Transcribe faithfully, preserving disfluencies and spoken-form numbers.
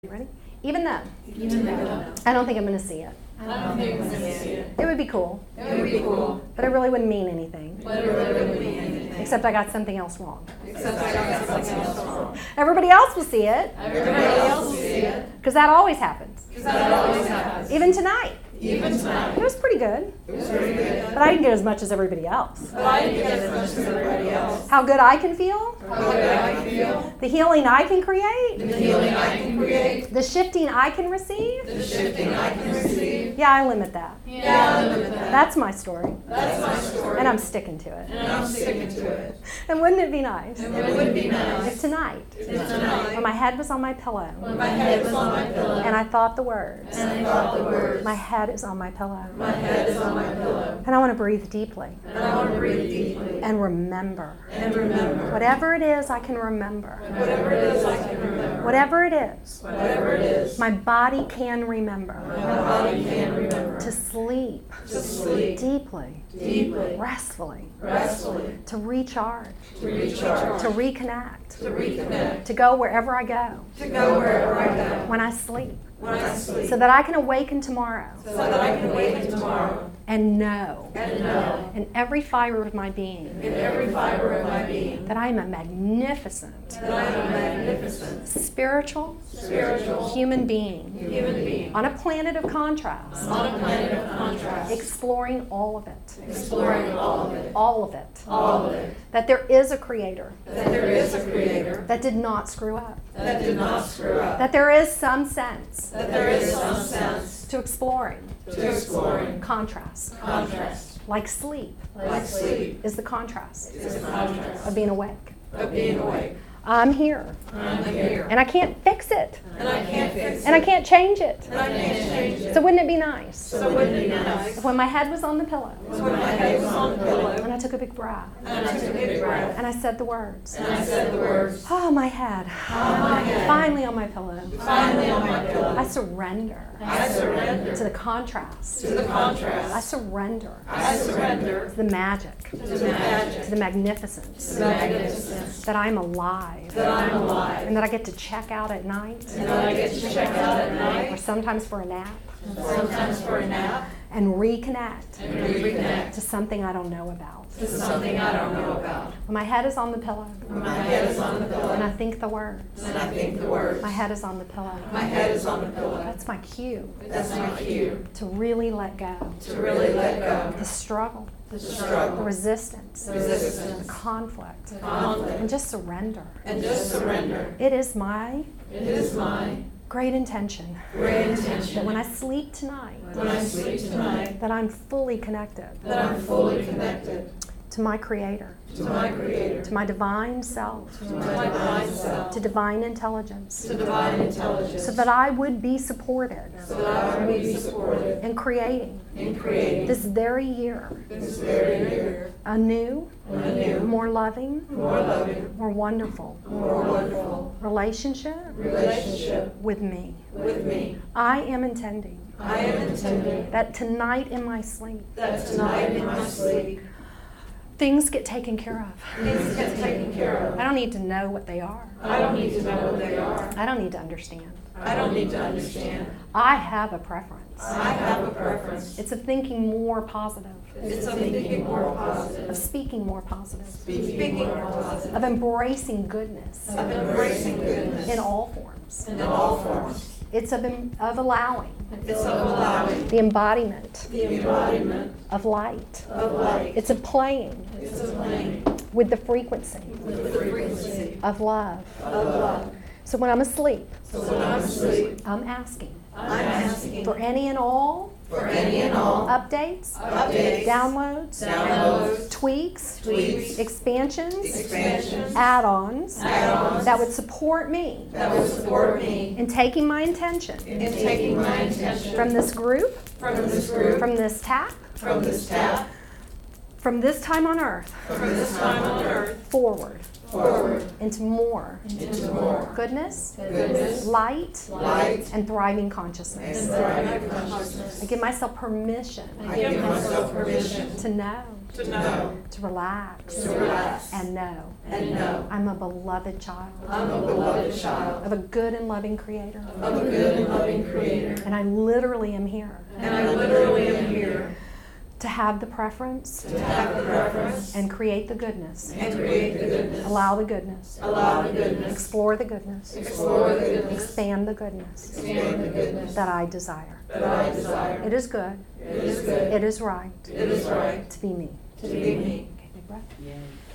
You ready? Even though. Even though. I don't think I'm going to see it. I don't think I'm going to see it. It would be cool. It would be cool. But it really wouldn't mean anything. But it really wouldn't mean anything. Except I got something else wrong. Except I got something else wrong. Everybody else will see it. Everybody else will see it. Because that always happens. Because that always happens. Even tonight. Even tonight. It was pretty good. It was pretty good. But I didn't get as much as everybody else. But I didn't get as much as everybody else. How good I can feel. How good I can feel. The healing I can create. The healing I can create. The shifting I can receive. The shifting I can receive. Yeah, I limit that. Yeah, I limit that. That's my story. That's my story. And I'm sticking to it. And I'm sticking to it. And wouldn't it be nice And it would be nice if tonight, if tonight, when my head was on my pillow, when my head was on my pillow, and I thought the words, and I thought the words, my head is on my pillow, my head is on my pillow, and I want to breathe deeply and I want to breathe deeply, and remember. and remember, Whatever it is I can remember. whatever it is I can remember, Whatever it is, whatever it is, my body can remember. my body can remember, To sleep to sleep deeply, deeply, restfully, restfully, to recharge, to recharge, to reconnect, to reconnect, to go wherever I go to go wherever I go, when I sleep, when I sleep, so that I can awaken tomorrow so that I can awaken tomorrow and know and know in every fiber of my being in every fiber of my being that I am a magnificent, that I am a magnificent, spiritual, spiritual, human being human being on a planet of contrast, on a planet of contrast, exploring all of it, exploring all of it, all of it, all of it, that there is a creator that there is a creator that did not screw up, that did not screw up, that there is some sense that there is some sense to exploring to exploring contrast, contrast, like sleep like sleep is the contrast is a contrast of being awake. of being awake. I'm here, I'm here, and I can't fix it, and I can't fix and I it, can't change it. and I can't change it. So wouldn't it be nice So wouldn't it be nice if when my head was on the pillow when my head was on the pillow and I took a big breath and I took a big breath and I said the words, and I said the words, oh, my head, my head, finally on my pillow. finally on my pillow, I surrender I surrender to the contrast. to the I contrast, surrender I surrender to the magic, to the magic, to the magnificence, the magnificence, that I'm alive, that I'm alive, and that I get to check out at night, and that I get to check out at or night, sometimes for a nap, sometimes for a nap, and reconnect and reconnect to something I don't know about. to something I don't know about. When my head is on the pillow, When my head is on the and I pillow, think the words, and I think the words, my head is on the pillow. my head is on the pillow. That's my cue That's my cue to really let go. to really let go The struggle, the the struggle, resistance, the the resistance, conflict, the conflict, and just surrender. and just surrender. It is my It is my great intention great that intention when I sleep tonight, when I sleep tonight that I'm fully connected that I'm fully connected to my Creator, to my Creator, to my divine self, to my divine self, to divine intelligence, to divine intelligence, so that I would be supported so that I may be supported in creating in creating this very year this very year a new, a new, more loving, more loving, more wonderful more wonderful relationship relationship with me. with me. I am intending I am intending that tonight in my sleep, that tonight in my sleep, things get taken care of. things get taken care of. I don't need to know what they are. I don't need to know what they are. I don't need to understand. I don't need to understand. I have a preference. I have a preference. It's of thinking more positive, It's of thinking more of positive, speaking more positive, speaking more positive, of embracing goodness of embracing goodness in all forms. in all forms. It's of, em- of allowing It's of allowing the embodiment the embodiment of light. of light. It's of playing It's of playing with the frequency with the frequency of love. of love. So when I'm asleep, So when I'm asleep, I'm asking I'm asking for any and all for any and all updates, updates, downloads, downloads, tweaks, tweaks, expansions, expansions, add-ons add-ons that would support me that will support me in taking my intention in taking my intention from this group, from this group, from this tap, from this tap, from this time on earth from this time on earth, forward. forward, into more into more goodness, goodness, light, light, and thriving and consciousness. thriving consciousness. I give myself permission I give myself permission to know, to know, to relax, to relax, and know and know I'm a beloved child I'm a beloved child of a good and loving Creator. of a good and loving Creator. And I literally am here And I literally am here to have the preference to have the preference and create the goodness, and create the goodness, allow the goodness, allow the goodness, explore the goodness, explore the goodness, expand the goodness expand the goodness that I desire. that I desire. It is good, It is good, it is right it is right to be me. to be me. Okay, big breath.